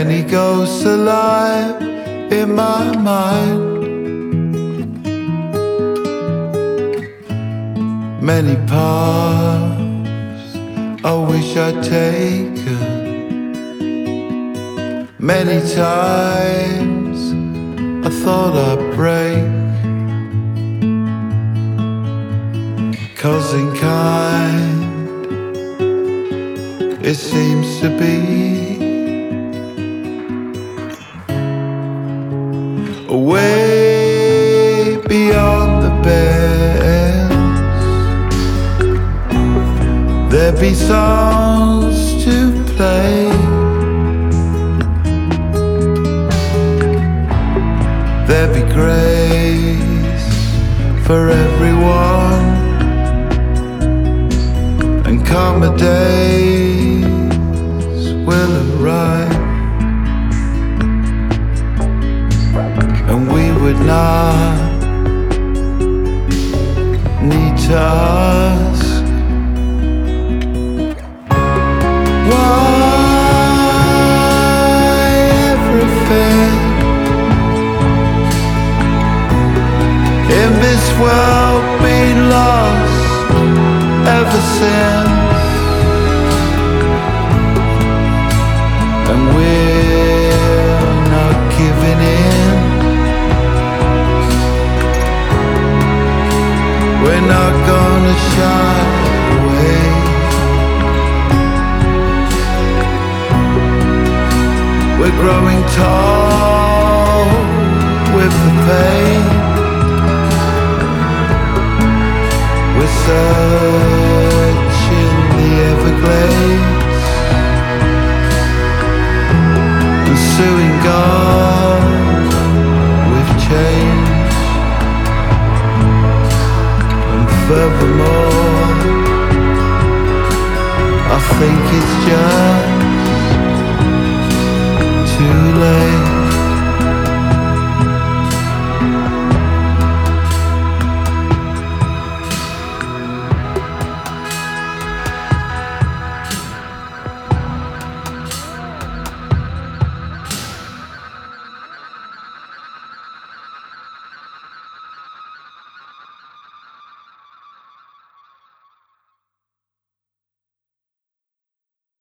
many ghosts alive in my mind, many paths I wish I'd taken, many times I thought I'd break, 'cause in kind it seems to be way beyond the bends. There'd be songs to play, there'd be grace for everyone, and calmer days will arrive, and we would not need to ask why everything in this world been lost ever since, and we're not giving in. We're not gonna shy away. We're growing tall with the pain. We're searching the Everglades, pursuing God with change. Furthermore, I think it's just